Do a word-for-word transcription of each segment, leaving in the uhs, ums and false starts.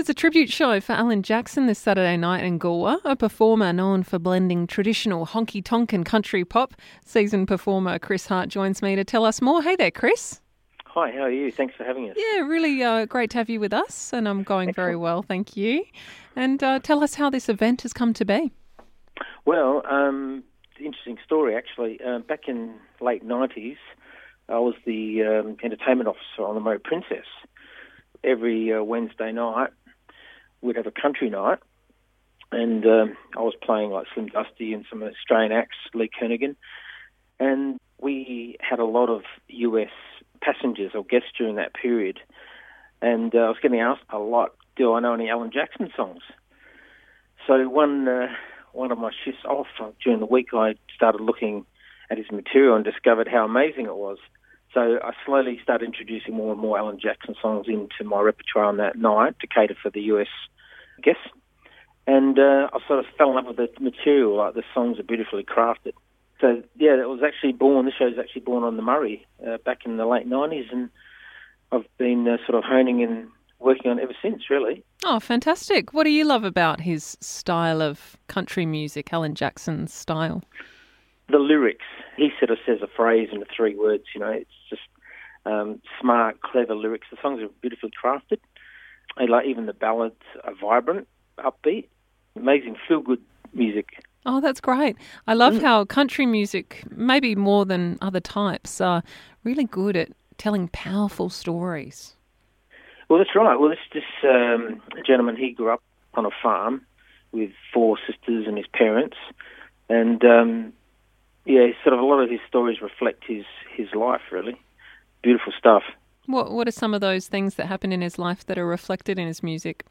it's a tribute show for Alan Jackson this Saturday night in Goolwa, a performer known for blending traditional honky-tonk and country pop. Seasoned performer Chris Hart joins me to tell us more. Hey there, Chris. Hi, how are you? Thanks for having us. Yeah, really uh, great to have you with us, and I'm going Excellent. very well, thank you. And uh, tell us how this event has come to be. Well, um, it's an interesting story, actually. Uh, back in late nineties, I was the um, entertainment officer on the Mo Princess. Every uh, Wednesday night, we'd have a country night, and um, I was playing like Slim Dusty and some Australian acts, Lee Kernaghan, and we had a lot of U S passengers or guests during that period, and uh, I was getting asked a lot, do I know any Alan Jackson songs? So one uh, one of my shifts off uh, during the week, I started looking at his material and discovered how amazing it was. So I slowly started introducing more and more Alan Jackson songs into my repertoire on that night to cater for the U S guests. And uh, I sort of fell in love with the material, like the songs are beautifully crafted. So, yeah, it was actually born, this show was actually born on the Murray uh, back in the late nineties, and I've been uh, sort of honing and working on it ever since, really. Oh, fantastic. What do you love about his style of country music, Alan Jackson's style? The lyrics. He sort of says a phrase in three words, you know, it's just um, smart, clever lyrics. The songs are beautifully crafted. I like even the ballads are vibrant, upbeat, amazing, feel-good music. Oh, that's great. I love Mm. how country music, maybe more than other types, are really good at telling powerful stories. Well, that's right. Well, this, this um, gentleman, he grew up on a farm with four sisters and his parents, and um, yeah, sort of a lot of his stories reflect his, his life, really. Beautiful stuff. What What are some of those things that happened in his life that are reflected in his music?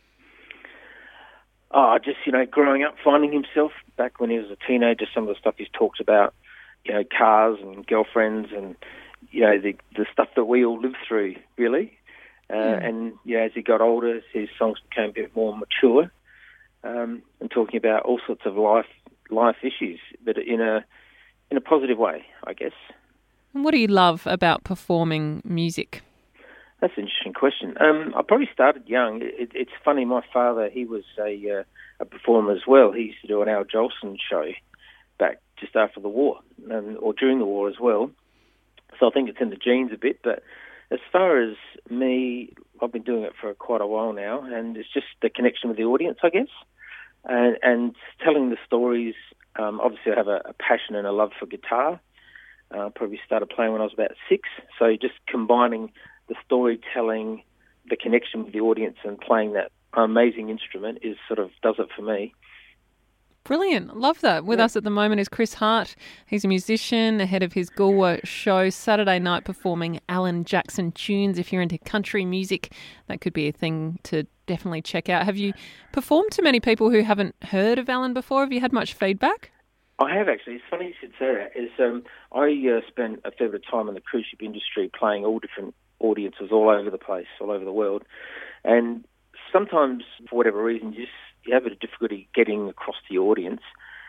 Oh, just, you know, growing up, finding himself back when he was a teenager, some of the stuff he's talked about, you know, cars and girlfriends and, you know, the the stuff that we all live through, really. Uh, Mm. And, you know, as he got older, his songs became a bit more mature um, and talking about all sorts of life life issues, but in a in a positive way, I guess. And what do you love about performing music? That's an interesting question. Um, I probably started young. It, it's funny, my father, he was a, uh, a performer as well. He used to do an Al Jolson show back just after the war, um, or during the war as well. So I think it's in the genes a bit. But as far as me, I've been doing it for quite a while now, and it's just the connection with the audience, I guess, and, and telling the stories. Um, obviously, I have a, a passion and a love for guitar. I uh, probably started playing when I was about six. So just combining the storytelling, the connection with the audience, and playing that amazing instrument is sort of does it for me. Brilliant. Love that. With Yeah. us at the moment is Chris Hart. He's a musician ahead of his Goolwa show Saturday night performing Alan Jackson tunes. If you're into country music, that could be a thing to definitely check out. Have you performed to many people who haven't heard of Alan before? Have you had much feedback? I have actually. It's funny you should say that. Is um, I uh, spent a fair bit of time in the cruise ship industry playing all different audiences all over the place, all over the world. And sometimes, for whatever reason, you, just, you have a difficulty getting across to the audience.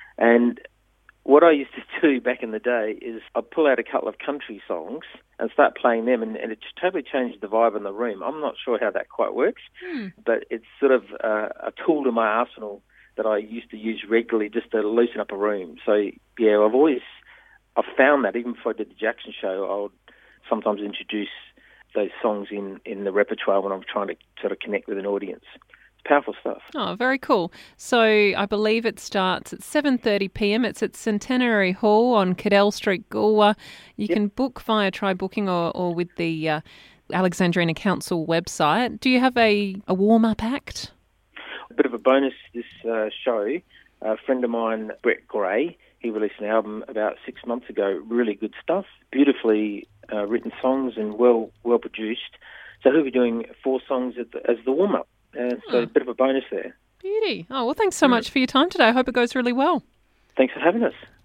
And what I used to do back in the day is I'd pull out a couple of country songs and start playing them, and, and it totally changed the vibe in the room. I'm not sure how that quite works, Hmm. but it's sort of uh, a tool in my arsenal that I used to use regularly just to loosen up a room. So, yeah, I've always I've found that even before I did the Jackson show, I would sometimes introduce those songs in, in the repertoire when I'm trying to sort of connect with an audience. It's powerful stuff. Oh, very cool. So I believe it starts at seven thirty p.m. It's at Centenary Hall on Cadell Street, Goolwa. You Yep. can book via Try Booking or, or with the uh, Alexandrina Council website. Do you have a, a warm-up act? A bit of a bonus this uh, show, a friend of mine, Brett Gray, he released an album about six months ago, really good stuff, beautifully uh, written songs and well well produced. So he'll be doing four songs as the, as the warm-up, uh, so Oh. a bit of a bonus there. Beauty. Oh, well, thanks so much for your time today. I hope it goes really well. Thanks for having us.